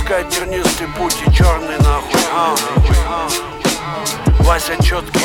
искать тернистый путь и черный нахуй. Вася четкий,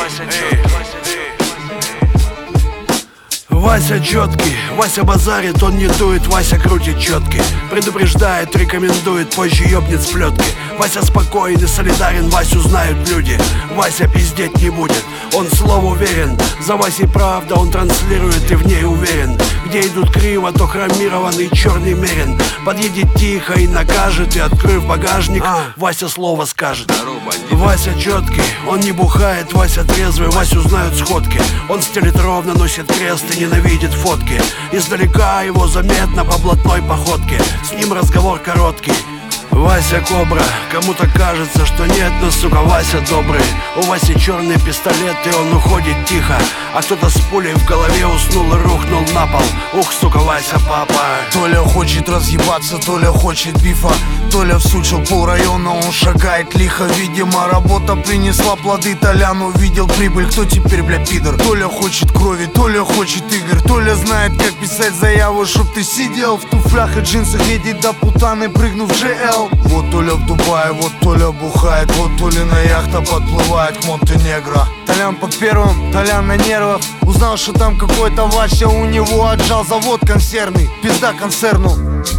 Вася четкий, Вася базарит, он не дует, Вася крутит четки. Предупреждает, рекомендует, позже ёбнет с плетки. Вася спокоен и солидарен, Васю знают люди. Вася пиздеть не будет, он слово уверен. За Васей правда, он транслирует и в ней уверен. Где идут криво, то хромированный черный мерин. Подъедет тихо и накажет, и открыв багажник, Вася слово скажет. Вася четкий, он не бухает, Вася трезвый, Васю знают сходки. Он стелит ровно, носит крест и ненавидит фотки. Издалека его заметно по блатной походке. С ним разговор короткий. Вася кобра, кому-то кажется, что нет, но, сука, Вася добрый. У Васи черный пистолет, и он уходит тихо. А кто-то с пулей в голове уснул и рухнул на пол. Ух, сука, Вася папа. Толя хочет разъебаться, Толя хочет бифа. Толя всучил полрайона, он шагает лихо. Видимо, работа принесла плоды, Толян увидел прибыль. Кто теперь, бля, пидор? Толя хочет крови, Толя хочет игр. Толя знает, как писать заяву, чтоб ты сидел в туфлях и джинсах, едет до путаны, прыгнув в ЖЛ. Вот Толя в Дубае, вот Толя бухает, вот Толина яхта подплывает к Монтенегро. Толян под первым, Толян на нервах. Узнал, что там какой-то Вася у него отжал завод консервный. Пизда концерну.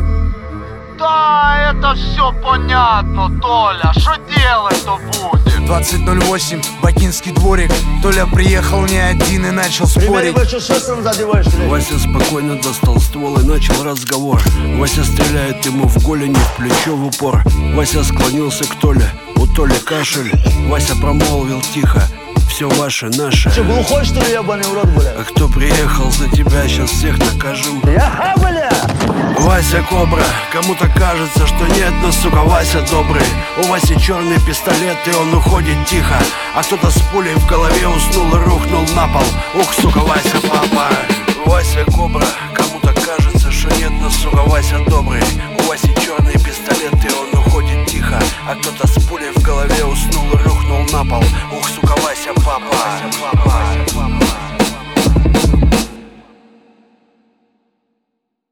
Да, это все понятно, Толя, что делать-то будет? 20:08, Бакинский дворик. Толя приехал не один и начал спорить. Вася спокойно достал ствол и начал разговор. Вася стреляет ему в голени, в плечо в упор. Вася склонился к Толе, у Толи кашель. Вася промолвил тихо: все ваше, наше. Че, глухой, что ли, ебаный в рот, бля? А кто приехал за тебя, сейчас всех накажу. Я, бля! Вася кобра, кому-то кажется, что нет, но, сука, Вася добрый. У Васи черный пистолет, и он уходит тихо. А кто-то с пулей в голове уснул и рухнул на пол. Ух, сука, Вася папа. Вася кобра, кому-то кажется, что нет, но, сука, Вася добрый. У Васи черный пистолет, и он уходит тихо. А кто-то с пулей в голове уснул и рухнул на пол. Ух, сука, Вася папа.